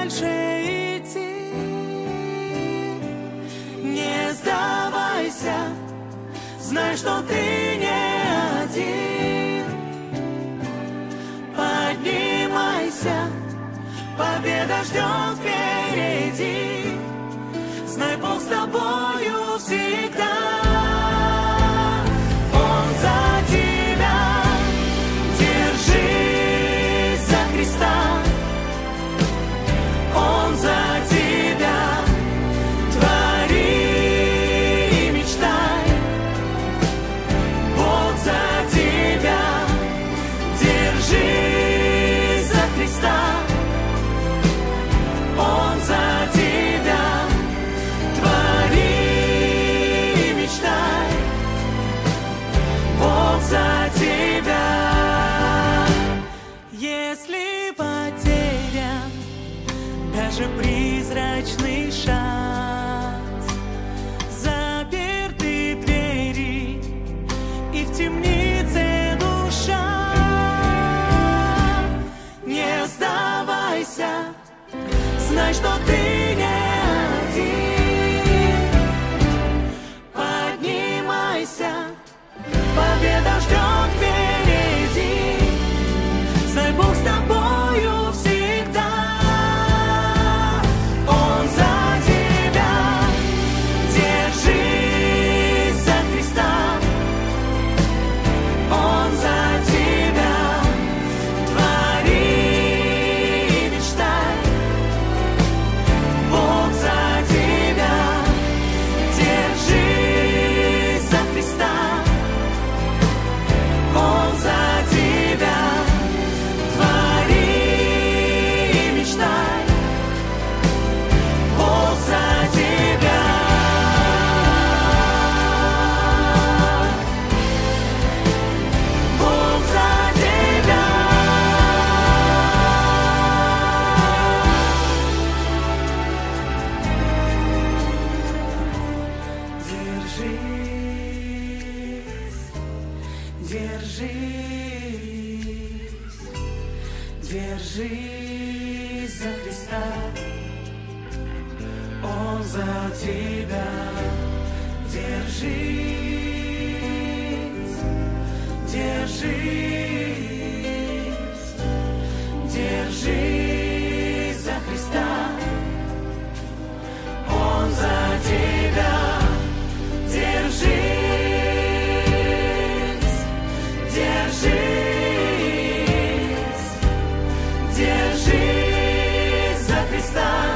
дальше идти. Не сдавайся, знай, что ты не один. Поднимайся, победа ждет впереди. Знай, Бог с тобою всегда. Он за тебя, держись за Христа. Он за тебя, твори и мечтай. Бог за тебя, держись за Христа. Он за тебя, твори и мечтай. Бог за тебя. Если потерян даже призрачный шанс, заперты двери и в темнице душа, не сдавайся, знай, что ты не один. Поднимайся, победа ждет впереди. Знай, Бог с тобою всегда. Он за тебя, держись за Христа. Он за тебя, твори и мечтай. Бог за тебя, держись за Христа. Он за тебя, твори и мечтай. Бог за тебя. Бог за тебя. Держись за Христа. Он за тебя. Держись, держись за Христа. Он за тебя. Держись, держись за Христа.